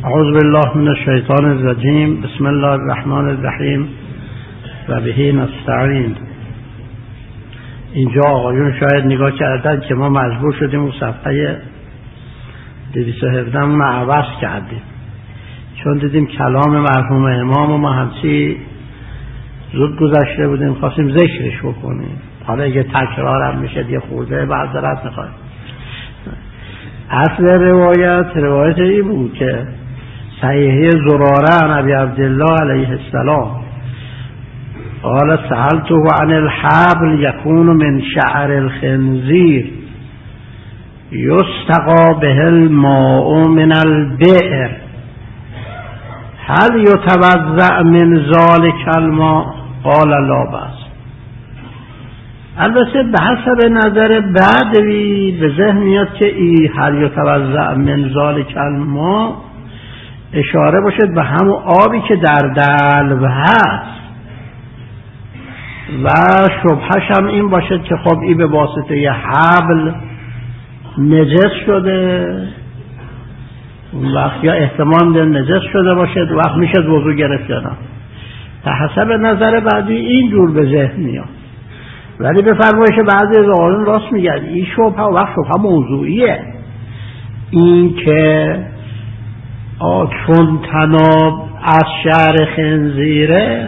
اعوذ بالله من الشیطان الرجیم. بسم الله الرحمن الرحیم و به نستعین. اینجا آقایون شاید نگاه کردن که ما مجبور شدیم اون صفحه 217 رو عوض کردیم، چون دیدیم کلام مرحوم امام و ما همچی زود گذشته بودیم، خواستیم ذکرش بکنیم. حالا اگه تکرار هم میشه یه خورده معذرت میخوایم. اصل روایت این بود که صحیحه زراره عن ابی عبدالله علیه السلام قال سألته عن الحبل يكون من شعر الخنزير يستقى به الماء من البئر هل يتوضأ من ذلك الماء؟ قال لا بأس. البته به حسب نظر بعدوی به ذهن میاد که ای هل یتوضأ من ذلک الماء اشاره باشد به همون آبی که در دلو هست و شبهش هم این باشد که خب ای به واسطه ی حبل نجس شده، اون وقت یا احتمال ده نجس شده باشد، وقت میشه وضو گرفت یا نه. به حسب نظر بعدی اینجور به ذهن میاد. ولی بفرمایید که بعضی از آقایون راست میگن این شبهه و وقت شبهه موضوعیه. این که چون تناب از شعر خنزیره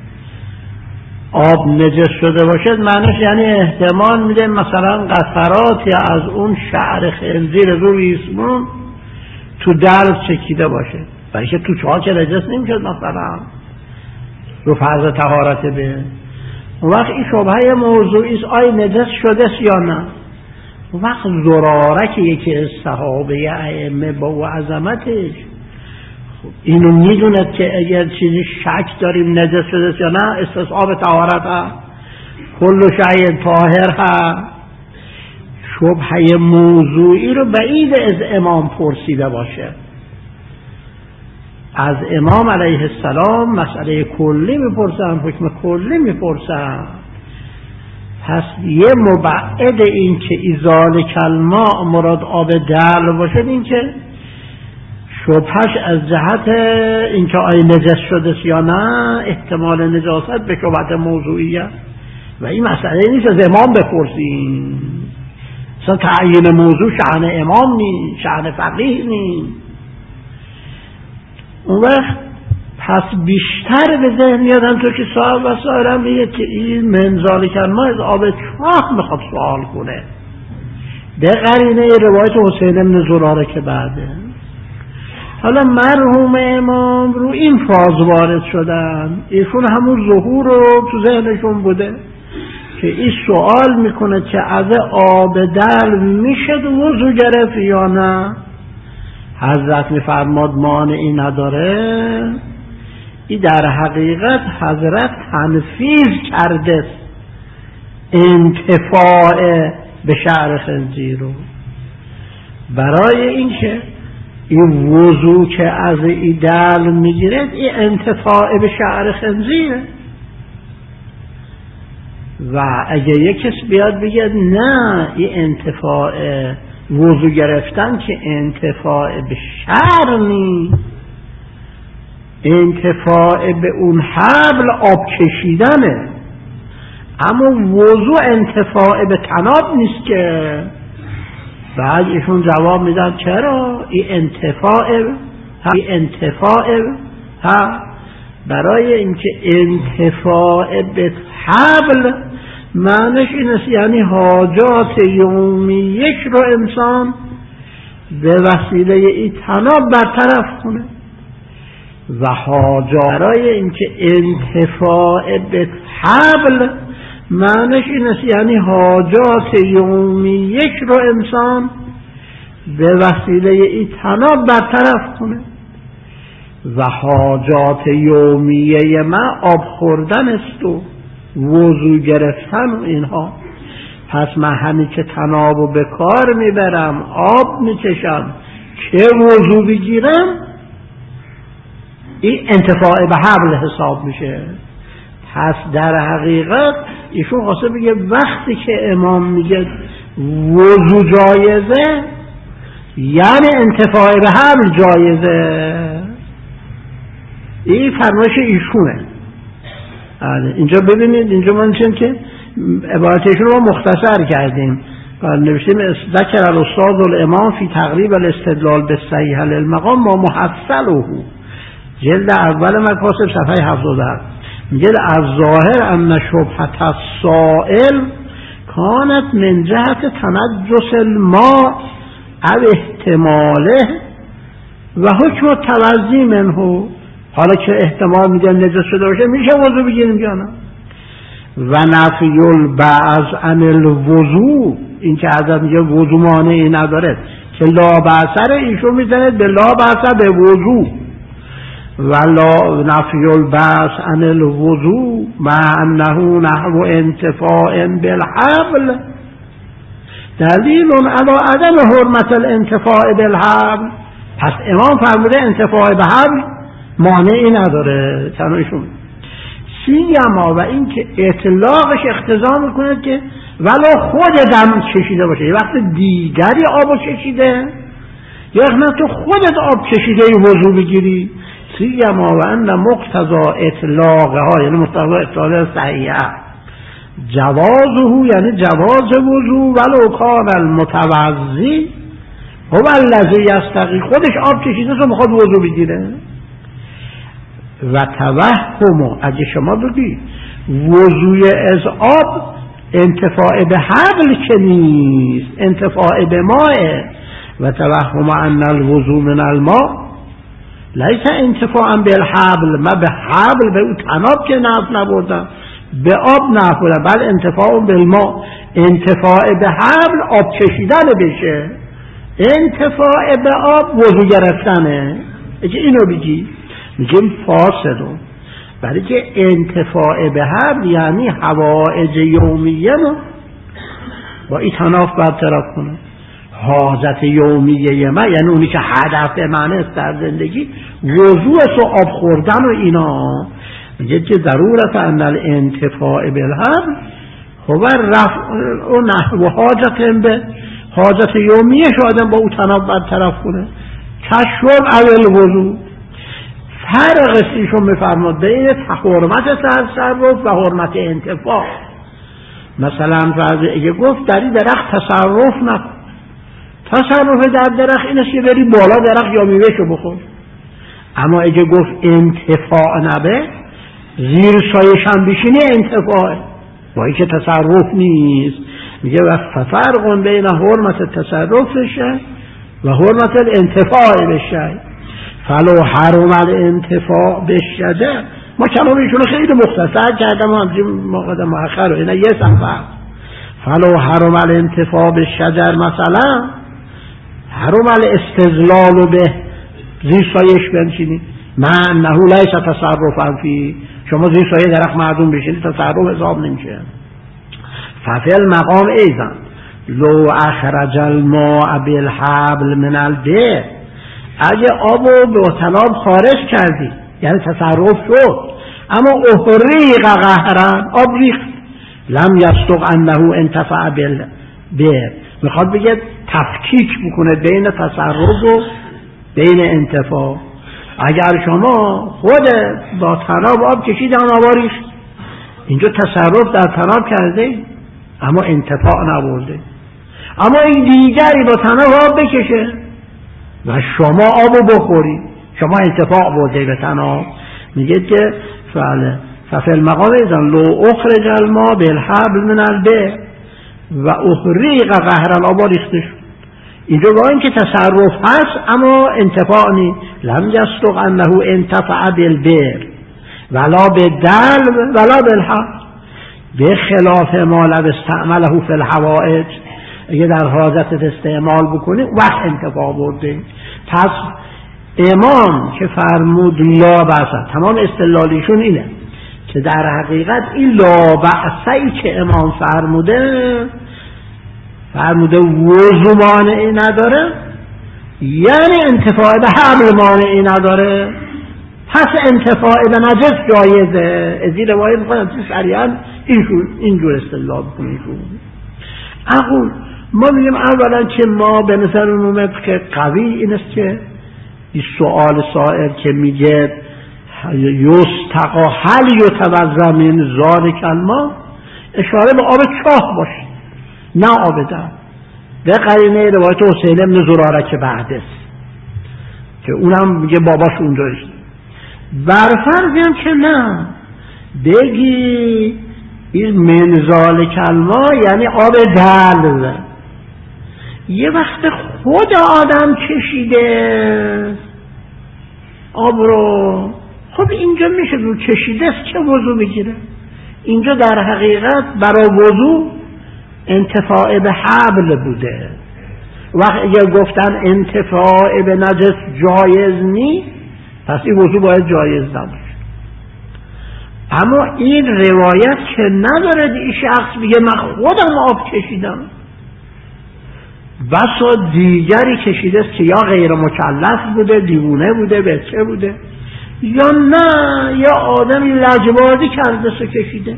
آب نجس شده باشد، معنیش یعنی احتمال میده مثلا قطراتی از اون شعر خنزیر رو ریسمون تو دلو چکیده باشه، برای که تو چاه که نجس نمیشد مثلا رو فرض طهارت به اون وقت این شبهه موضوعی است، آیا نجس شده یا نه. اون وقت زراره که یکی از صحابه ائمه با او عظمتش اینو میدوند که اگر چیزی شک داریم نجس شده یا نه استصحاب طهارت هست، کل شیء طاهر هست. شبهه موضوعی رو بعید از امام پرسیده باشه. از امام علیه السلام مسئله کلی میپرسن، حکم کلی میپرسن. پس یه مبعد این که ازال کلماء مراد آب دلو باشه، این که شبهش از جهت این که آیا نجس شده یا نه احتمال نجاست به شبهت موضوعیه و این مسئله نیست از امام بپرسیم. اصلا تعیین موضوع شأن امام نیست، شأن فقیه نیست. اون وقت پس بیشتر به ذهن میاد همطور که صاحب و سائرم میگه که این منزال کلمه از آب چاه میخواد سوال کنه به قرینه روایت حسین بن زراره که بعده. حالا مرحوم امام رو این فاز وارد شدن، ایشون همون ظهور رو تو ذهنشون بوده که این سوال میکنه که از آب دلو میشد وضو گرفت یا نه. حضرت میفرماد مانعی نداره. این در حقیقت حضرت تنفیذ کرده انتفاع به شعر خنزیر رو، برای اینکه این وضو که از این دلو میگیرد این انتفاع به شعر خنزیره. و اگه یک کس بیاد بگه نه این انتفاع وضو گرفتن که انتفاع به شعر نیست، انتفاع به اون حبل آب کشیدنه، اما وضو انتفاع به تناب نیست که. بعد ایشون جواب میدن چرا این انتفاع برای اینکه انتفاع به حبل معنیش این است یعنی حاجات یومیش رو انسان به وسیله این تناب برطرف کنه و حاجات برای اینکه انتفاع به حبل معنیش این است یعنی حاجات یومیش رو انسان به وسیله این تناب برطرف کنه و حاجات یومیه من آب خوردن است و وضو گرفتن و اینها. پس من همین که تنابو به کار میبرم آب میچشم که وضو بگیرم این انتفاع به حبل حساب میشه. پس در حقیقت ایشون خواسته بگه وقتی که امام میگه وضو جایزه یعنی انتفاع به حبل جایزه. این فرمایش ایشونه. اینجا ببینید، اینجا ما نشیم که عبارتشون رو مختصر کردیم. نوشتیم ذکر الاستاذ الامام فی تقریب الاستدلال بالصحیح للمقام ما محصله، جلد اول مکاسب صفحه 77. میگه از ظاهر ان شبهة السائل کانت من جهت تنجس الماء او احتماله و حکم التوضی منه. حالا که احتمال میگه نجس شده باشه میشه وضو بگیریم یا نه؟ و نفی البعض عن الوضو، این که حضرت میگه وضو مانعی نداره که لا بأس، ایشون میزنه به لا بأس به وضو، و لا نفی البعض عن الوضو مع انه نحو انتفاع بالحبل دلیل علی عدم حرمت الانتفاع بالحبل. پس امام فرموده انتفاع به حبل مانعی نداره تنویشون. سیما و این که اطلاقش اقتضا میکنه که ولو خود دم چشیده باشه، یه وقت دیگری آب چشیده، یه وقت تو خودت آب چشیده وضو بگیری. سیما و ان مقتضا اطلاقها، یعنی مقتضا اطلاق صحیحه جوازه، یعنی جواز وضو ولو کان المتوضی هو الذی یستقی، خودش آب چشیده تو میخواد وضو بگیره. و توهم، اگه شما بگی وضوی از آب انتفاع به حبل که نیست، انتفاع به ماء. و توهم ان الوضو من الماء لیس انتفاعا بالحبل، ما به حبل به اون تناب که نفع نبردم، به آب نفع بردم، بل انتفاع بالماء، انتفاع به حبل آب چشیدن بشه، انتفاع به آب وضو گرفتنه. اگه اینو بگی میگیم فاسدون، برای که انتفاع به حبل یعنی حوائج یومیه ما با این تناف برطرف کنه. حاجت یومیه ما یعنی اونی که هدف من است در زندگی، وضوء و آب خوردن و اینا. میگه که ضرورت ان الانتفاع بالحبل هو رفع و نحو حاجت به حاجت یومیه شادم با او تناف برطرف کنه. کشرب اول وضوء. فرق ایشون میفرماد بین حرمت تصرف و حرمت انتفاع. مثلا فرض اگه گفت در این درخت تصرف نکن، تصرف در درخت اینه که بری بالا درخت یا میوهشو بخور. اما اگه گفت انتفاع نبه، زیر سایش هم بشینی انتفاعه، با این که تصرف نیست. میگه و فرق بین حرمت تصرف بشه و حرمت الانتفاع بشه. فلو حرم الانتفاع بالشجر، ما کلام ایشون خیلی مختصر کردم و همچنین موقع مؤخر و اینا یه صفحه. فلو حرم الانتفاع بالشجر مثلا حرم الاستظلال به، زیر سایش بنشینی، من انه لیس تصرفا فی، شما زیر سایه درخت مردم بشینی تصرف حساب نمیشه. ففل مقام ایزن لو اخرج الماء بالحبل من البئر، اگه آبو به طناب خارج کردی یعنی تصرف شد، اما احریق قهرن، آب ریخت، لم یصدق انه انتفع بالبئر، میخواد بگه تفکیک بکنه بین تصرف و بین انتفاع. اگر شما خود با طناب آب کشید آن آب ریخت، اینجا تصرف در طناب کرده اما انتفاع نبرده. اما این دیگری با طناب آب بکشه و شما آبو بخوری، شما انتفاع برده به طناب. میگه که ففل مقام ایزن لو اخرج الماء بالحبل من البئر و احریق قهرن، آب ریخته شد. اینجا با این که تصرف هست اما انتفاع نی، لم یصدق انه انتفع بالبئر ولا بالدلو ولا بالحبل، به خلاف ما لو استعمله فی الحوائج، اگه در حاجت استعمال بکنی وقت انتفاع برده. پس امام که فرمود لا بأس، تمام استدلالیشون اینه که در حقیقت این لا بأسی که امام فرموده وضو مانعی نداره، یعنی انتفاع به حبل مانعی نداره، پس انتفاع به نجس جایزه. از این روایت میخوایم سریعا اینجور استدلال بکنیم. اقول ما میگیم اولا که ما به نظر اومد که قوی این است که این سؤال سائل که میگه یستقا هل یتوضا من ذلک الماء، اشاره به آب چاه باشه نه آب در. به قرینه روایت حسین بن زراره که بعده که اونم میگه باباش اونجا است. برفرض هم که نه بگی این من ذلک الماء یعنی آب دلو، یه وقت خود آدم کشیده آب رو، خب اینجا میشه رو کشیده است چه وضو میگیره؟ اینجا در حقیقت برای وضو انتفاع به حبل بوده. وقت اگر گفتن انتفاع به نجس جایز نیست، پس این وضو باید جایز نباشه. اما این روایت که نداره این شخص بگه من خودم آب کشیدم، بسا دیگری کشیده است که یا غیر مکلف بوده، دیوانه بوده، بچه بوده، یا نه یا آدمی لجبازی کرده سو کشیده.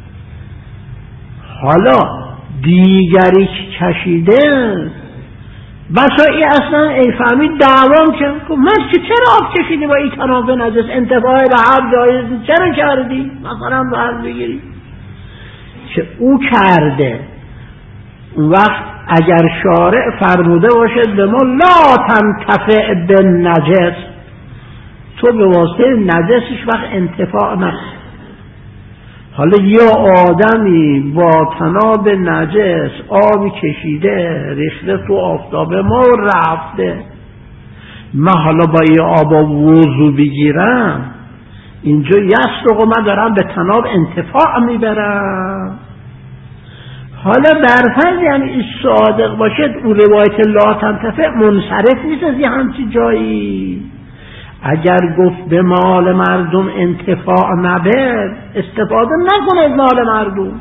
حالا دیگری که کشیده بسا ای اصلا ای فهمید دعوام که من که چرا آب کشیدی با این تناب نجس، انتفاع به حب جایز چرا کردی؟ مثلا با حب بگیری که او کرده. اون وقت اگر شارع فرموده باشد به ما لا تنتفع بالنجس، تو به واسطه نجسش وقت انتفاع نکن. حالا یه آدمی با تناب نجس آبی کشیده ریخته تو آفتاب ما رفته، من حالا با یه آب وضو بگیرم اینجا یسرقو من دارم به تناب انتفاع میبرم. حالا برفرض یعنی این صادق باشد اون روایت لا تنتفع منصرف نیست از یه همچی جایی. اگر گفت به مال مردم انتفاع نبر، استفاده نکنه از مال مردم.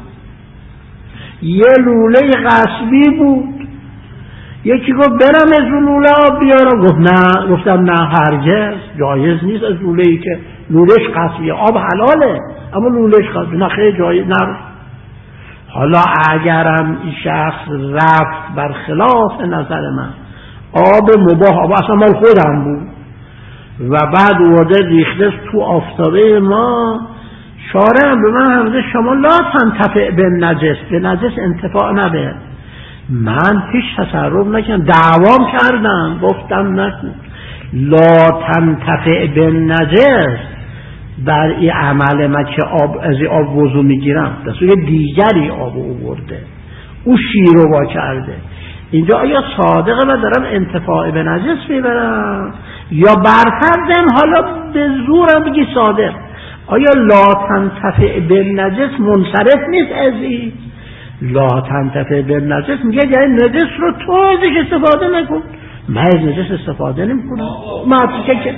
یه لوله غصبی بود، یکی گفت برم از لوله آب بیارم، گفت نه، گفتم نه هرگز جایز نیست از لوله‌ای که لولهش غصبیه، آب حلاله اما لولهش غصبی، نه خیلی جایز نه. حالا اگرم این شخص رفت برخلاف نظر من، آب مباح، آب اصلا مال خودم بود و بعد ورده ریخته تو آفتابه ما، شارع به من همزه شما لا تنتفع به نجس، به نجس انتفاع نبه. من پیش تصرف نکنم، دعوام کردم گفتم نکن لا تنتفع به نجس بر این عمل من که از آب وضو میگیرم، دستوی دیگری آب آورده، او شیرو با کرده. اینجا آیا صادقه و دارم انتفاع به نجس میبرم یا برفرضم حالا به زورم بگی صادق؟ آیا لا تنتفع به نجس منصرف نیست از این؟ لا تنتفع به نجس میگه یعنی نجس رو تو ازش استفاده نکن. من از نجس استفاده نمی کنم، من که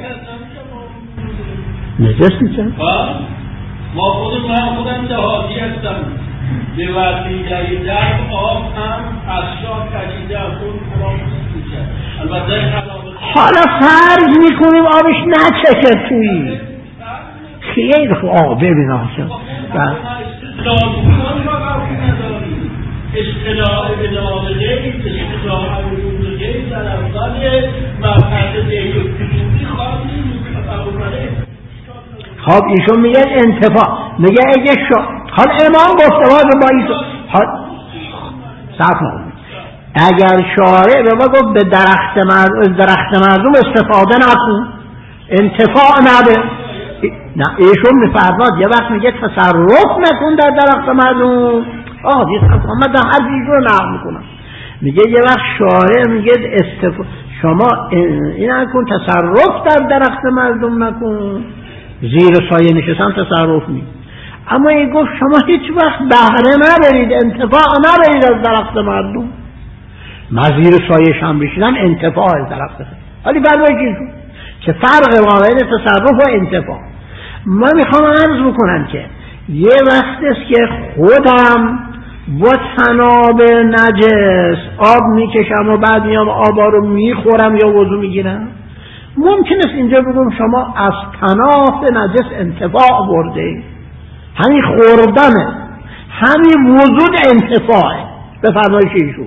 نجس نیستم. ما خودم دهاتی هستم، به وسیله درب آب هم از شاه کشیده از اون خراب میشه. البته حالا فرض میکنیم آبش نچکه توی خیلی خوب. آقا ببین آسان اصطلاح به نام غیر، اصطلاح به نام غیر در اول مبحث دیگه کتوبی خواهی خب ایشون میگه انتفاع، میگه اگه حال امام گفته با این حال صحب اگر شارع به ما گفت به درخت مردم استفاده نکن انتفاع نده، نه ایشون میفرماد یه وقت میگه تصرف نکن در درخت مردم. من در هر چیز رو نقل میکنم، میگه یه وقت شارع میگه شما این نکن، تصرف در درخت مردم نکن، زیر سایه نشستن تصرف نیست. اما این گفت شما هیچ وقت بهره نبرید، انتفاع نبرید از درخت مردم. من زیر سایه هم بشیدم انتفاع از درخت مردم. ولی برای که فرق ما بین تصرف و انتفاع. من میخوام عرض بکنم که یه وقت است که خودم با تناب نجس آب میکشم و بعد میام آبا رو میخورم یا وضو میگیرم، ممکن است اینجا بگم شما از تناب نجس انتفاع برده، همین خوردنه، همین وجود انتفاعه به فرمایش ایشون.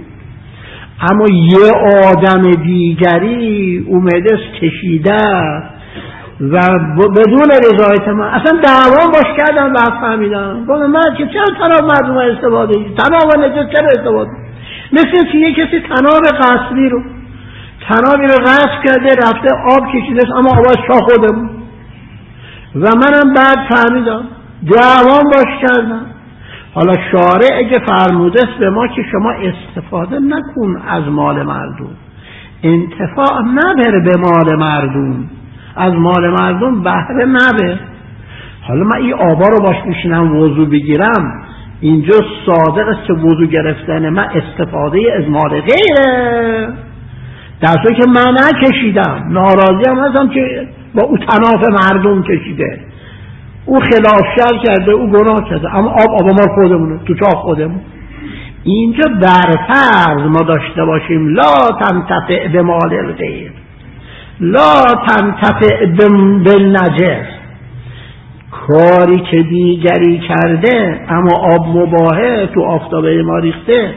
اما یه آدم دیگری اومده است کشیده و بدون رضایت من اصلا دعوام باش کردم و فهمیدم گفتم من که چرا تناب مردم استفاده تناب نجس چرا استفاده مثل که یک کسی تناب غصبی رو تنابی رو غصب کرده رفته آب کشیده اما آباش شاه خودم و منم بعد فهمیدم دعوام باش کردم. حالا شارع اگه فرموده است به ما که شما استفاده نکن از مال مردم، انتفاع نبر به مال مردم، از مال مردم بهره نبر. حالا من این آبا رو باش میشینم وضو بگیرم، اینجا صادق است که وضو گرفتن من استفاده از مال غیره، در صورتی که من نکشیدم، ناراضی هم هستم که با او تناف مردم کشیده، او خلاف شرع کرده، او گناه کرده، اما آب ما خودمونه، تو چاه خودمون. اینجا برفرض ما داشته باشیم لا تنتفع به مال الغیر، لا تنتفع بالنجس، کاری که دیگری کرده اما آب مباهه تو آفتابه ما ریخته،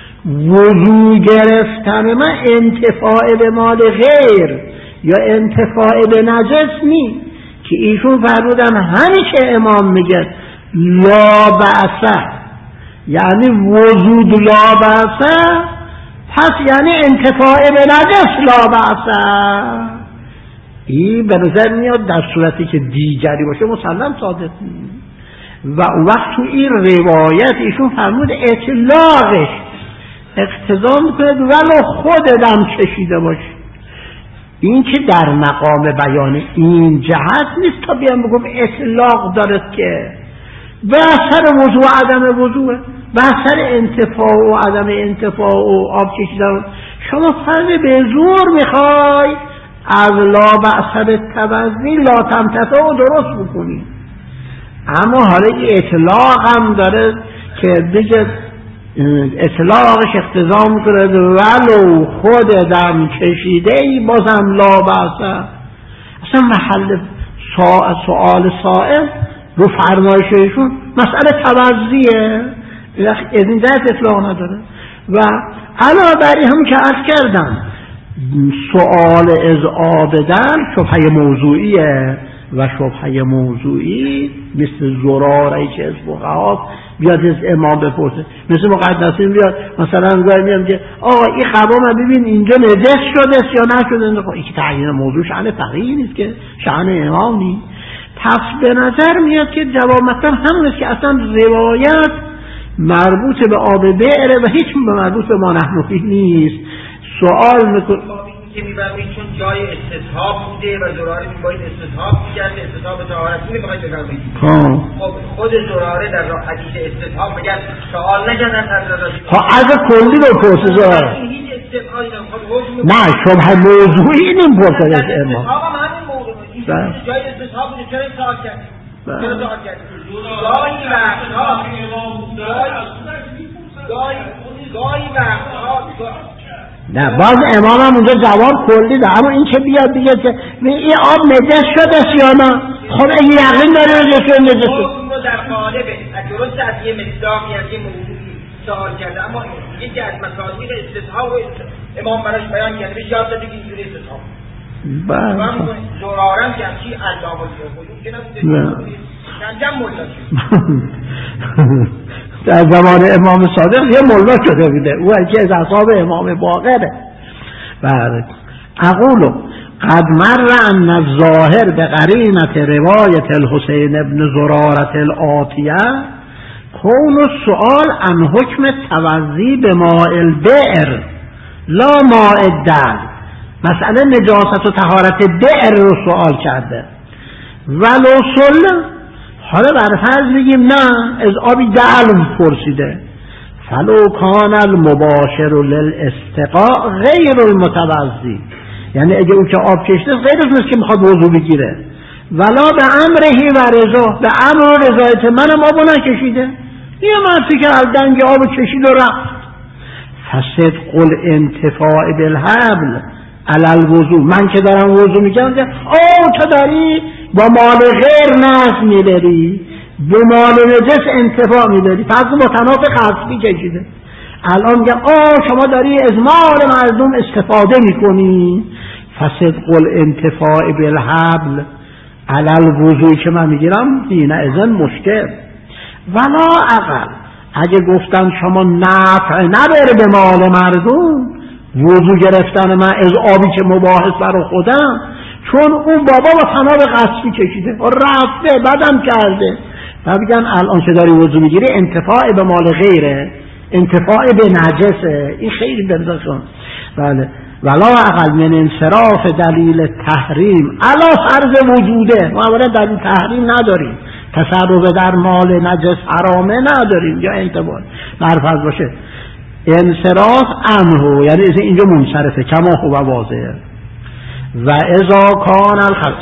وضو گرفتن من انتفاع به مال غیر یا انتفاع به نجس نی که ایشون فرمودن همین که امام میگه لا بأسه یعنی وجود لا بأسه، پس یعنی انتفاع به نجس لا بأسه. این به نظر میاد در صورتی که دیگری باشه مسلم صادق و اون وقت تو این روایت ایشون فرمود اطلاقش اقتضا میکنه ولو خودم کشیده باشه. این که در مقام بیان این جهت نیست تا بیام بگم اطلاق دارد که به اثر وضوع و عدم وضوعه، به اثر انتفاع و عدم انتفاع و آب کشیدن. شما فرض به زور میخوای از لا بأس تبذی لا تمتفع و درست بکنی، اما حالا این اطلاق هم داره که دیگه اطلاقش اقتضا میکنه ولو خود دم کشیده ای بازم لا بأس. اصلا محل سؤال سائل رو فرمایششون مسئله تبذیه، از این جهت اطلاق نداره. و علاوه بر این هم که عرض کردم سؤال از آبدن شبهه موضوعیه و شبهه موضوعی مثل زرارهی که از فقها بیاد از امام بپرسه، مثل مقدسین بیاد مثلا گاهی میام که آقا این قبا من ببین اینجا نجس شده یا نشده، این که تعیین موضوع شأن فقیه نیست که شأن امام نیست. پس به نظر میاد که جواب مطلب همون است که اصلا روایت مربوط به آب بئر و هیچ مربوط به ما نحن فیه نیست. سوال میکنه که میبرمید چون جای استصحاب بوده و زراره میباید استصحاب میکرده، استصحاب طهارت نمیخواید بفرمایید. خب خود زراره در حدیث استصحاب میگن سوال نکردن ها از کلی رو پرسه زراره نه شبه موضوعی نمیپرسه از امام استصحاب هم همین موضوع جای استصحاب بوده، چرا سوال کردید؟ چرا سوال کردید؟ گاهی وقتها نه باز امام هم اونجا جواب کلی ده، اما این که بیاد دیگه که این آب نجس شده یا نه، خب اگه یقین داره نجس شده اون رو در قالب درست از یه مصداقی از یه موضوعی سوال کرده، اما یکی از مصادیق استصحاب امام براش بیان کرده بهش یاد داده که اینجوری استصحاب زرارم که همچی علام الفقهی که نبوده کنجم ملا در زمان امام صادق یه ملا شده بوده، او که از اصحاب امام باقره. بله اقولو قد مر ان الظاهر بقرینت روایت الحسین ابن زرارة الآتیه کون السؤال عن حکم توضی به ماء البئر لا ماء الدلو، مسئله نجاست و طهارت بئر رو سوال کرده. ولو صلی، حالا برفرض بگیم نه از آبی دلو پرسیده، فلو کان المباشر للاستقاء غیر المتوضی، یعنی اگه اون که آب کشته غیر از که میخواد وضو بگیره، ولا به امرهی و رضا، به امر و رضایت منم آبو نکشیده، یه مرسی که از دنگ آبو کشید و رفت، فصدق الانتفاع بالحبل علی الوضو، من که دارم وضو میگم تو داری با مال غیر ناس میبری، به مال نجس انتفاع میبری، پس متناف قصبی کشیده. الان میگم شما داری از مال مردم استفاده میکنی، فصدق الانتفاع بالحبل علل وضوعی که من میگیرم اینه ازن مشکل. ولا اقل اگه گفتن شما نفع نبره به مال مردم، وضو گرفتن من از آبی که مباحث برای خودم، چون اون بابا با تناب قصبی کشیده رفته بدم کرده و بگن الان که داری وضو میگیری انتفاع به مال غیره، انتفاع به نجسه، این خیلی دردشون. بله ولا اقل من انصراف دلیل تحریم علا فرض وجوده، ما اولا دلیل تحریم نداریم، تصرف در مال نجس حرامه نداریم یا انتفاع برفرض باشه انصراف عنه، یعنی اینجا منصرفه کما هو واضحه. و اذا کان الخبر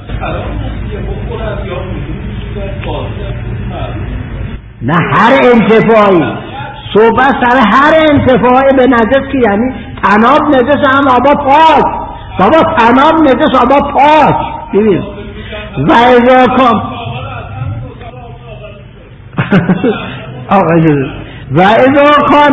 نه هر انتفاعی صحبت سر هر انتفاعی به نجس که یعنی تناب نجس هم آبا پاک، بابا تناب نجس آبا پاک ببین. و اذا کان و اذا کان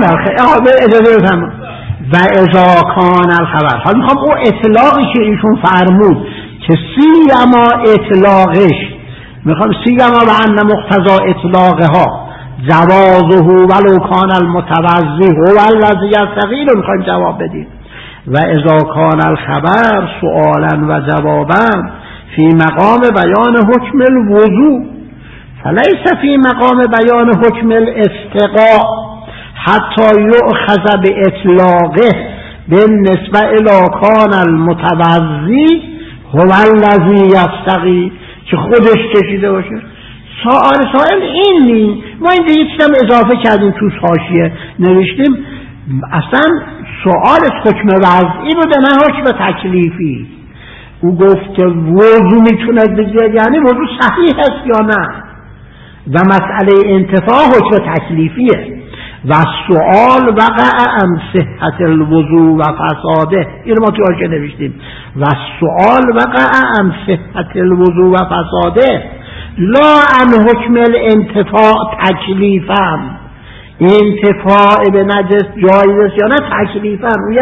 و اذا کان الخبر. حالا میخوام او اطلاقی که ایشون فرمود که سیما اطلاقش، میخوام سیما و ان مقتضا اطلاقها جوازه ولو کان المتوضی هو الذی یستقیل، میخوایم جواب بدیم. و اذا کان الخبر سؤالا و جوابا فی مقام بیان حکم الوضوء فلیس فی مقام بیان حکم الاستقاء حتی یؤخذ به اطلاقه بالنسبه الی کان المتوضی هو الذی یستقی، که خودش کشیده باشه. سائل این نی، ما این دیگه چیزم اضافه کردیم تو حاشیه نوشتیم اصلا سؤال حکم وضعی بوده نه حکم تکلیفی. او گفت که وضو میتونه بگیرد یعنی وضو صحیح است یا نه، و مسئله انتفاع حکم تکلیفیه. و سؤال وقع عن صحت الوضوء و فساده، این ما تو حاشیه نوشتیم. و سؤال وقع عن صحت الوضوء و فساده لا عن حکم الانتفاع تکلیفا. انتفاع به نجس جایز است یا نه تکلیفا روی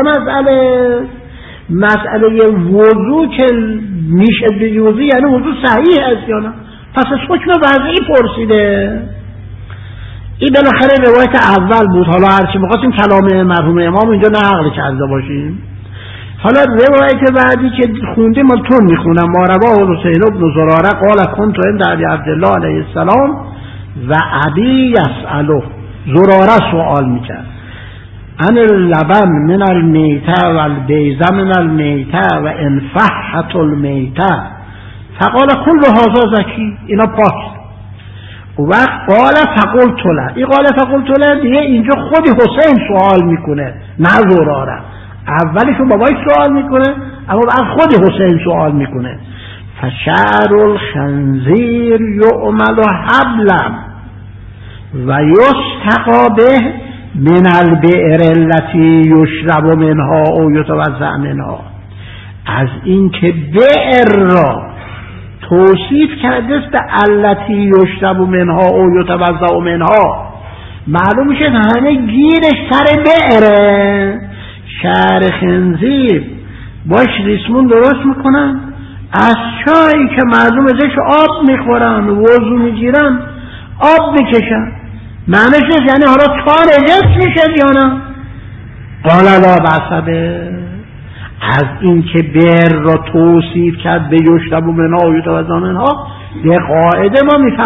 مسئله وضو که میشه به وضو یعنی وضو صحیح است یا نه، پس از حکم وضعی پرسیده. این بالاخره روایت اول بود. حالا هرچی بخواستیم کلام مرحوم امام اینجا نقل کرده باشیم. حالا روایت بعدی که خوندیم من تون میخونم. ما رواه حسین بن زراره قال كنت عند ابي عبدالله علیه السلام و ابی یسأله، زراره سوال میکرد عن اللبن من المیته و البیضه من المیته و انفحت المیته فقال كل هذا زکی، اینا پاک. و قال فقلت له، این قال فقلت له دیگه اینجا خود حسین سوال میکنه نه زراره. اولشون بابای سوال میکنه اما بعد خود حسین سوال میکنه. فشعر الخنزیر یعمل حبلا و یستقا به من البئر التي یشرب منها او یتوضأ منها. از این که بئر را توصیف کرده است به التي یشرب منها او یتوضأ منها، معلوم میشه همه گیرش سر بئره. شعر خنزیر باش ریسمون درست میکنن، از چایی که مردم ازش آب میخورن وضو میگیرن آب میکشن، معنیش نیست یعنی حالا تا نجس میشه یا نه. قال لا بأس به، از این که بر را توصیف کرد به یشرب منها و یتوضأ منها، یه قاعده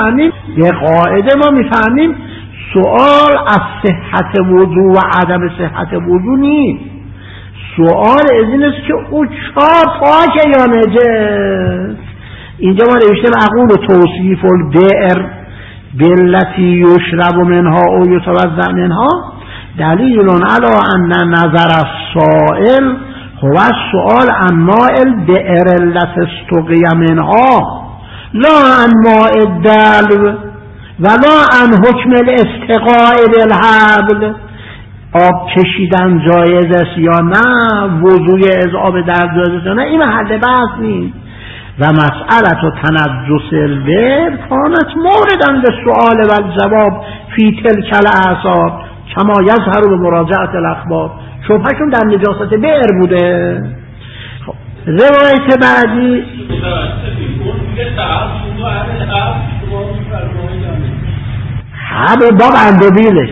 ما میفهمیم سؤال از صحت وضو و عدم صحت وضو نیست. سؤال از این است که او چا پاکه یا نجس. اینجا ما نوشته اقول توصیف البئر بالتی یشرب منها او یتوضأ منها دلیل علی ان نظر السائل هو السؤال عن ماء البئر التي استقی منها لا عن ماء الدلو ولا عن حکم الاستقاء بالحبل. آب کشیدن جایز است یا نه، وضوی از آب درد جایز است یا نه، این محل بحث نیست. و مسئله تنجس البئر کانت مورداً للسؤال و الجواب فی تلک الاعصاب کما یظهر به مراجعه الاخبار. شبهشون در نجاست بئر بوده. روایت بعدی همه باب اندوبیلش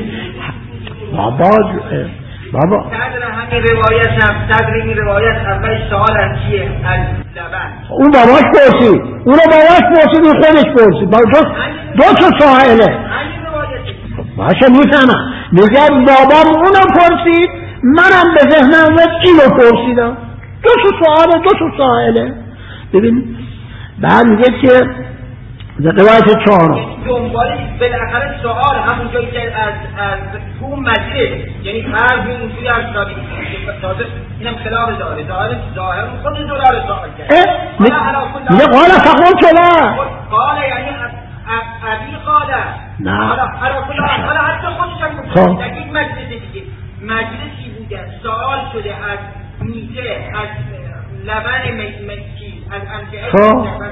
بابا صدر همین روایت هم صدر این روایت اول سوال از چیه؟ از لبن. اون باباش پرسید، اون رو باباش پرسید، اون خودش پرسید، دو تا سائله باشه میفهمم. میگه بابام اونو پرسید، منم به ذهنم اومد اینو پرسیدم. دو تا سائله. ببین بعد میگه که روایت 4 دنبالی بالاخره سوال همون جایی که از تو مجلس، یعنی هر اینجوری از دادی تازه اینم خلاف ظاهر خود زرار سوال کرد. میگه قال فقلت له، قال یعنی ابی قال نه حالا حتی خودش هم گفت در یک مجلس دیگه مجلسی بوده سوال شده از میته، از لبن مکی، از انفعه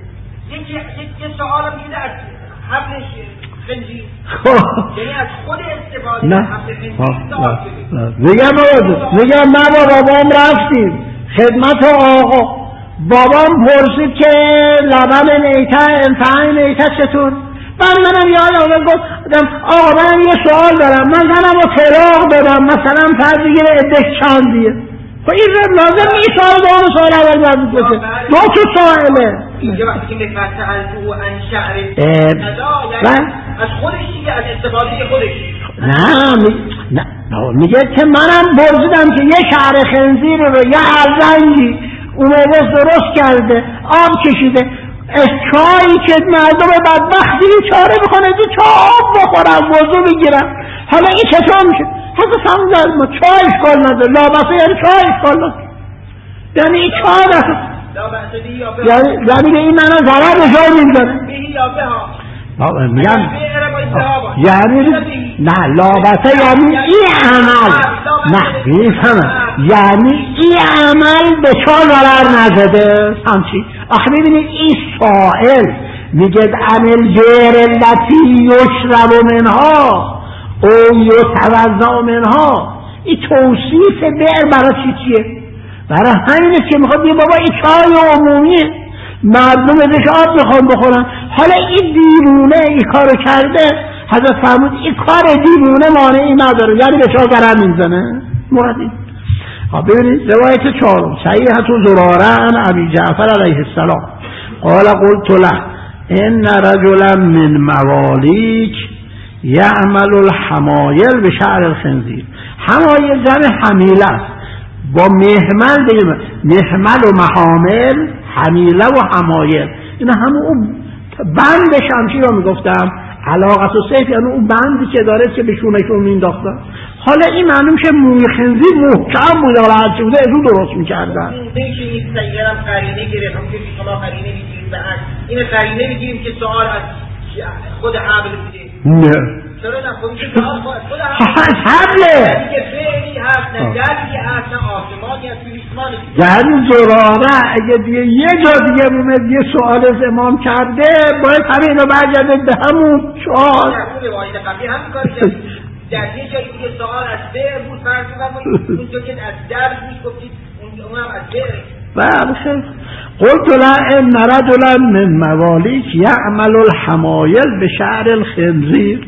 یک سوال هم میده از حبل خنزیر، یعنی از خود استفاده از حبل خنزیر. میگم ما با بابام رفتیم خدمت آقا، بابام پرسید که لبن نیته انفعه نیته چطور؟ منم یادم گفتم آقا منم یه سوال دارم، من زنم رو طلاق دادم مثلا فرض بگیر عده‌اش چندیه. خب این لازم این سوال اول باید بکنه. دو تا سواله اینجا وقتی که مفتح الفو ان شعر یعنی از خودش دیگه، از استفاده خودش. نه میگه که منم برزیدم که یه شعر خنزیر رو یه ارزنگی اومده درست کرده، آب کشیده، چایی که مردم بدبختی چاره بکنه تو چاب بخورن وضو بگیرن. حالا این چطور میشه؟ حتی فهمون ما چای اشکال نداره، لابسه یعنی چای اشکال نداره، یعنی این چای نداره، یعنی به این معنی ضرر به جای نمیزنه. میگم یعنی نه لابسه یعنی این عمل، نه بیفهمم یعنی این عمل به چا ضرر نزده. همچی آخه ببینید این سائل میگه عمل جیر التي یشرب منها او یتوضا منها، این توصیف بئر برای چیه؟ برای همینه که میخواد بگه بابا این چای عمومیه، مردم ازش آب میخوان بخورن. حالا این دیرونه این کارو کرده، حضرت فرمود این کار دیرونه مانعی نداره، یعنی به چا ضرر میزنه. مرادی ببینید روایت 4 صحیحة زراره عن ابی جعفر علیه السلام قال قلت له ان رجلا من موالیک یعمل الحمایل به شعر الخنزیر. حمایل جمع حمیله است، با محمل بگیم محمل و محامل، حمیله و حمایل، اینا همون بند شمشیر رو میگفتم علاقت و سیف، یعنی اون بندی که داره که به شونشون مینداختن. حالا این معلوم شه موی خنزیر محکم بود، حالا هرچی بوده از اون درست میکردن. میشه این سیگرم قرینه گرفت، هم که شما قرینه میگیریم به عکس این قرینه میگیریم که سوال از خود حبل بوده. نه چرا نه خود حبله دیگه فعلی هست، نه دردی هست، نه آسمانی هست، بیسمانی. یعنی زراره اگه دیگه یه جا دیگه اومد یه سوال از امام کرده باید همه اینو برگرده به همون سوال. اون روایت قبلی هم کاری کرد، در یه جایی دیگه سوال از بئر بود، فرض کنید اونجا که از درد بود گفتید اونم از بئر. بله. قلت له ان رجلا من موالیک یعمل الحمایل بشعر الخنزیر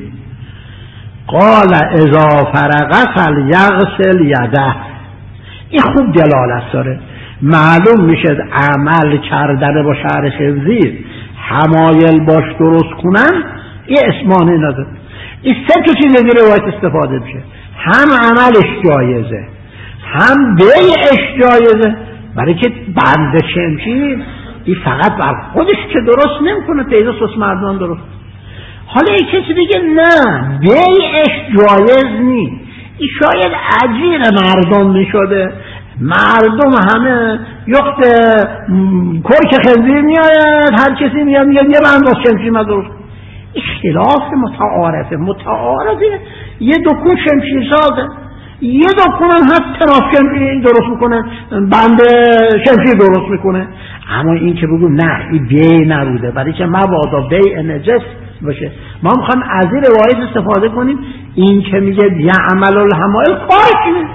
قال اذا فرغ فلیغسل یده. این خوب دلالت داره، معلوم میشه عمل کردن با شعر خنزیر حمایل باش درست کنن این اسمانه نداره. این سه تا چیز دیگه روایت استفاده میشه، هم عملش جایزه هم بیعش جایزه، برای که بند شمشیر این فقط بر خودش که درست نمیکنه، پیدا سوس مردم درست. حالا این کسی دیگه نه بیعش جایز نیست، این شاید عجیر مردم میشده، مردم همه یخت کرک خنزیر میآید، هر کسی میاد یه بند از شمشیر مدرست. این خلاف متعارفه. یه دکون شمشیر سازه، یه دکون هم هست تراف شمشیر درست میکنه، بند شمشیر درست میکنه. اما این که بگو نه این بیع نبوده، برای که مبادا بیع نجس باشه. ما میخوایم از این روایت استفاده کنیم. این که میگه یعمل الحمایل کارش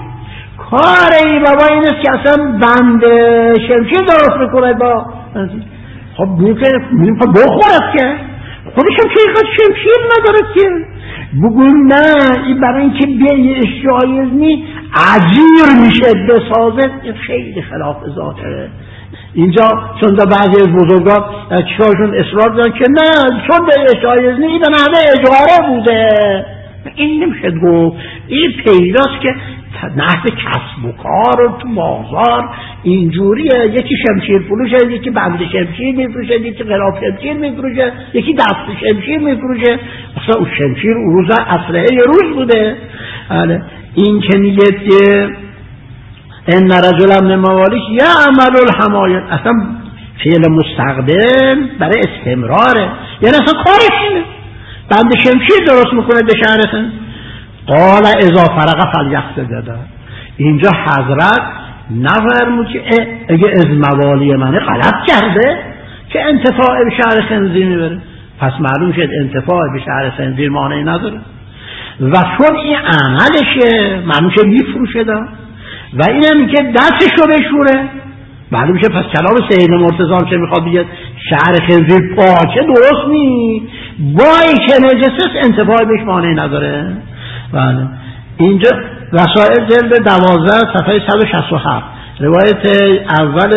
کار ای بابا این است که اصلا بند شمشیر درست میکنه با خب میگه بخورد که خودشم که اینقدر شمشیر نداره که بگویم نه این برای اینکه بیعش جایز نی عجیر میشه بسازه، این خیلی خلاف ظاهره. اینجا چون در بعضی از بزرگان چیکارشون اصرار دارن که نه چون بیعش جایز نی این به نحوه اجاره بوده، این نمیشه گفت. این پیداست که نحوه کسب و کار تو بازار اینجوریه، یکی شمشیر فروشه، یکی بند شمشیر میفروشه، یکی غلاف شمشیر میفروشه، یکی دست شمشیر میفروشه. اصلا اون شمشیر اون روز اسلحه روز بوده. این که میگه که ان رجلا من موالیش یعمل الحمایل، اصلا فعل مستقبل برای استمراره، یعنی اصلا کارش اینه بند شمشیر درست میکنه به شهرتن. قال اذا فرغ فلیقصد. اینجا حضرت نفرمود که اگه از موالی منه غلط کرده که انتفاع به شهر خنزیر میبره، پس معلوم شد انتفاع به شهر خنزیر مانعی نداره و چون این عملشه معلوم شد میفروشه دا و اینم که دستشو بشوره معلوم شد. پس کلام سید مرتضی که میخواد بگه شهر خنزیر پاچه درست نی بایی که نجسه انتفاع بهش مانعی نداره. بله اینجا وسائل جلد 12 صفحه 167 روایت اول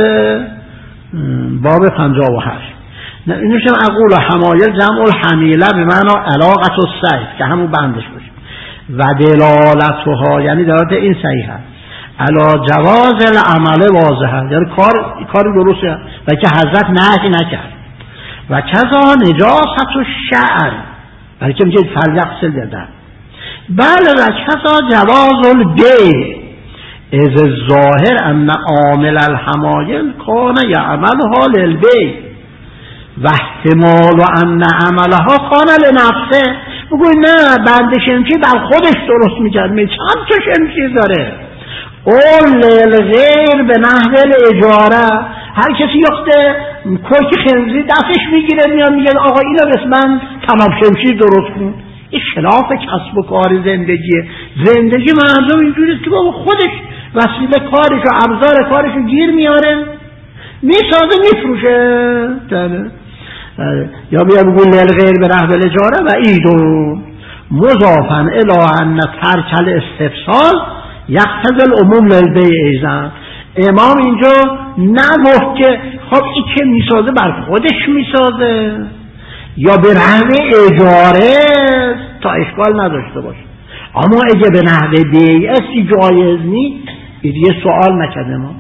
باب 58. اینوشم اقول حمایل جمع الحمیله به معنی علاقت السیف که همون بندش باشه و دلالتها یعنی دلالت این صحیحه علا جواز العمل واضحه، یعنی کار درسته و که حضرت نهی نکرد. و کذا نجاست الشعر برای که میگه فلیغسل دادن. بله و کذا جواز البیع از الظاهر ان عامل الحمایل کان یعملها للبیع و احتمال ان عملها کان لنفسه. بگوی نه بند شمشیر بر خودش درست میکرد، چند تا شمشیر داره. اول للغیر به نحو الاجاره، هر کسی یخته کوک خنزیر دستش میگیره میاد میگه آقا اینو بس من تمام شمشیر درست کن. این خلاف کسب و کار زندگیه. زندگی مردم اینجوریست که بابا خودش وسیله کارش و ابزار کارش رو گیر میاره میسازه میفروشه. یا بیا بگو للغیر به نحو الاجاره و ایدو مضافا الی ان ترک الاستفسال یقتضی العموم للبیع ایضا. امام اینجا نگفت که خب این که میسازه بر خودش میسازه یا به نحو اجاره تا اشکال نداشته باشه، اما اگه به نحو بیع اسی جایز نیست یه سوال نکرده ما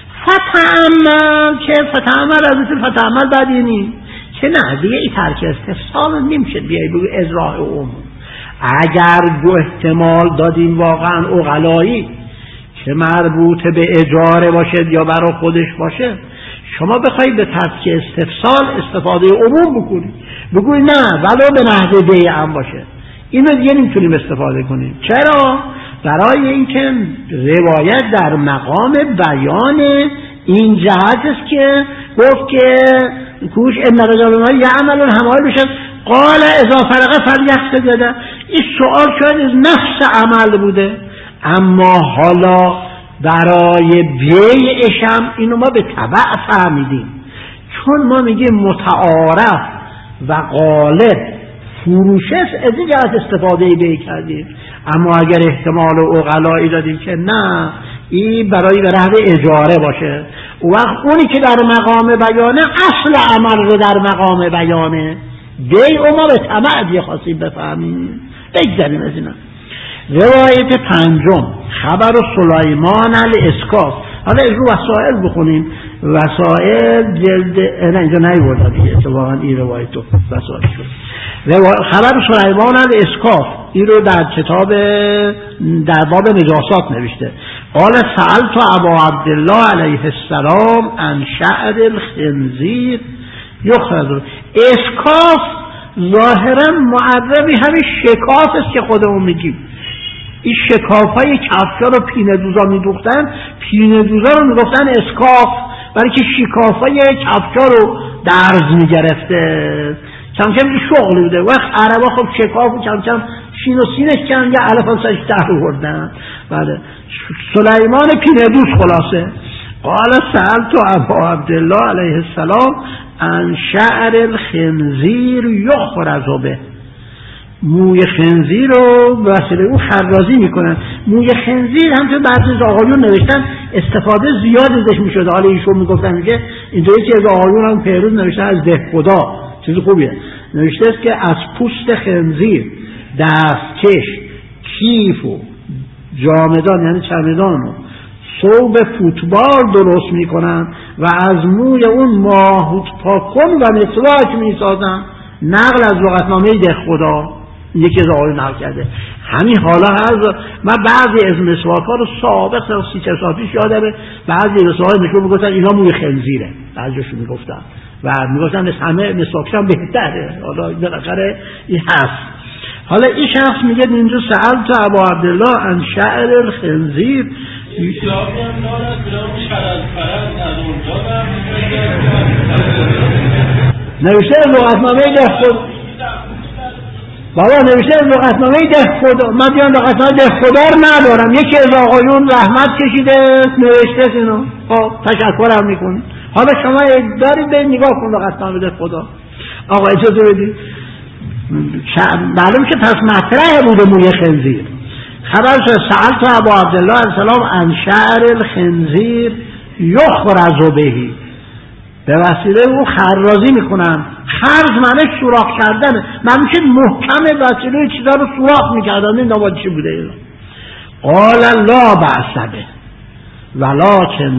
فتعمل که فتعمل از مثل فتعمل بدی نیست که نه دیگه این ترک استفسال نمیشه بیایی بگو ازراح عموم. اگر دو احتمال دادیم واقعا اغلایی که مربوط به اجاره باشد یا برای خودش باشه، شما بخوایی به ترک استفسال استفاده عموم بکنید بگوی نه ولو به نحو بیع هم باشه، اینو دیگه نمیتونیم استفاده کنیم. چرا؟ برای اینکه روایت در مقام بیان این جهت است که گفت که کوش ان رجال ما یعمل الحمایل بشه قال اذا فرغ فلیقصد. این سوال شاید از نفس عمل بوده، اما حالا برای بیعش هم اینو ما به تبع فهمیدیم، چون ما میگیم متعارف و غالب فروشه از این جهت استفاده بیع کردیم. اما اگر احتمال و عقلایی دادیم که نه این برای به نحو اجاره باشه، وقت اونی که در مقام بیانه اصل عمل رو در مقام بیانه بیع و ما به تبع دیگه خواستیم بفهمیم. بگذاریم از اینا. روایت پنجم خبر سلیمان الاسکاف. حالا از رو وسائل بخونیم. وسائل جلد نه اینجا نیورده دیگه اتفاقا این روایت رو وسائل شد. خبر سلیمان الاسکاف این رو در کتاب در باب نجاسات نوشته. قال سألت ابا عبدالله علیه السلام عن شعر الخنزیر یخرج. اسکاف ظاهرا معربی همین شکاف است که خودمون میگیم. این شکافای کفشا رو پینه دوزا میدوختن، پینه دوزا رو میگفتن اسکاف برای که شکافای کفشا رو درز میگرفته. کم کم این شغلی بوده. وقت عربا خب شکاف و کم کم شین و سینش کم یه علف هم سرش در بردن. بله سلیمان پینه دوز خلاصه. قال سألت ابا عبدالله علیه السلام عن شعر الخنزیر یخرز به. موی خنزیر رو به وسیله او خرازی میکنن. موی خنزیر همچون بعضی از آقایون نوشتن استفاده زیاد ازش میشد. حالا ایشون میگفتن که اینطوری که از آقایون هم پیروز نوشتن از دهخدا، چیز خوبیه، نوشته است که از پوست خنزیر دستکش، کیف و جامدان یعنی چمدان و ثوب فوتبال درست میکنن و از موی اون ماهوت پاکن و مسواک میسازن. نقل از لغتنامه دهخدا یکی از آقایون نقل کرده. همین حالا هست. من بعضی از مسواک ها رو سابق 30 سال پیش یادمه بعضی مسواک ها میگفتن اینا موی خنزیره، بعضیشون میگفتن و میگفتن همه مسواکش هم بهتره. حالا بالاخره این هست. حالا این شخص میگه اینجا سألت ابا عبدالله عن شعر الخنزیر. نوشته لغتنامه دهخدا بابا، نوشته لغتنامه دهخدا. من بیان لغتنامه دهخدا رو ندارم. یکی از آقایون زحمت کشیده نوشته اینو. خب تشکرم میکنم. حالا شما دارید به نگاه کن لغتنامه دهخدا. آقا اجازه بدید. معلوم که پس مطرح بوده موی خنزیر. خبر شد سألت ابا عبدالله علیه السلام عن شعر الخنزیر یخرز بهی. به وسیله او خرازی میکنن. خرز معنی سوراخ کردن. معنی که محکم وسیله چیزا رو سوراخ میکردن. این نباید چی بوده اینا. قال لا بأس به ولکن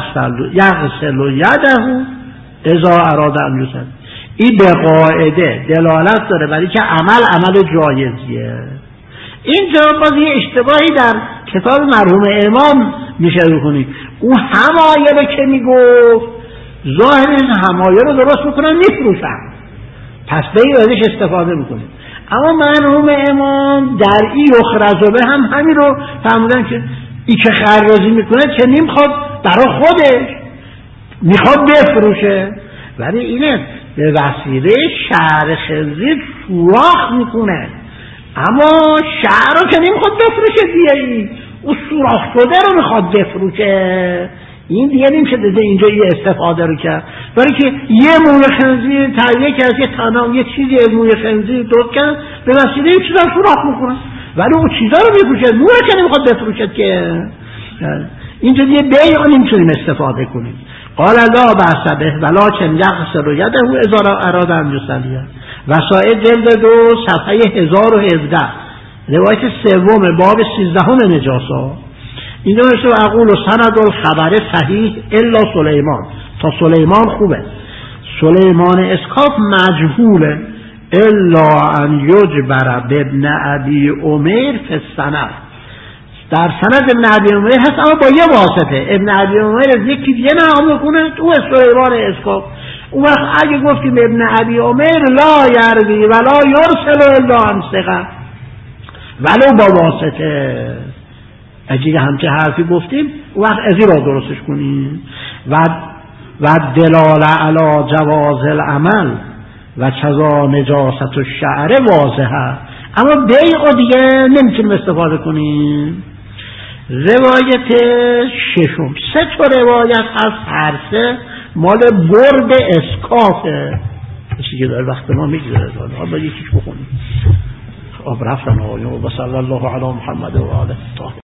یغسل یده اذا اراد ان یصلی. این به قاعده دلالت داره برای که عمل جایزیه. این جواب باز یه اشتباهی در کتاب مرحوم امام میشه بکنید. اون همایه که میگفت ظاهر همایه رو درست میکنن میفروشن، پس به این ازش استفاده میکنیم. اما مرحوم امام در این یخرز به هم همین رو فهمیدن که این که خرازی میکنه چه نمیخواد برای خودش، میخواد بفروشه، ولی اینه به وسیله شعر خنزیر سوراخ میکنه. اما شعر رو که نمیخواد بفروشه دیگه، اون سوراخ شده رو میخواد بفروشه. این دیگه نمیشه دیده اینجا یه استفاده رو کرد، برای که یه موی خنزیر تهیه کرد، یه تنام یه چیزی از موی خنزیر درست کرد، به وسیله یه چیزا سوراخ میکنه، ولی اون چیزا رو میفروشه، موی که نمیخواد بفروشه که. اینجا دیگه بیع نمیتونیم استفاده کنیم. قال لا بأس به ولکن یغسل یده اذا اراد ان یصلی. وسائل جلد 2 صفحه 1017 روایت سوم باب 13 نجاسا. اینجا نوشته و اقول سند الخبر صحیح الا سلیمان. تا سلیمان خوبه. سلیمان اسکاف مجهوله الا ان یجبر بابن ابی عمیر فی السند. در سند ابن ابی عمیر هست اما با یه واسطه. ابن ابی عمیر از یکی دیگه نام میکنه تو سلیمان اسکاف. اون وقت اگه گفتیم ابن ابی عمیر لا یروی ولا یرسل الا عن ثقه ولو با واسطه، اگه همچه حرفی گفتیم اون وقت ازی را درستش کنیم. و دلال علی جواز العمل و چذا نجاست الشعر واضحه. اما بیع دیگه نمیتونیم استفاده کنیم. روایت ششم 3 روایت از هر 3 مال برد اسکافه. چیزی داره وقت ما میگذاره، حالا یکیش بخونیم. خب رفتن آقایون و صلی الله علی محمد و آله.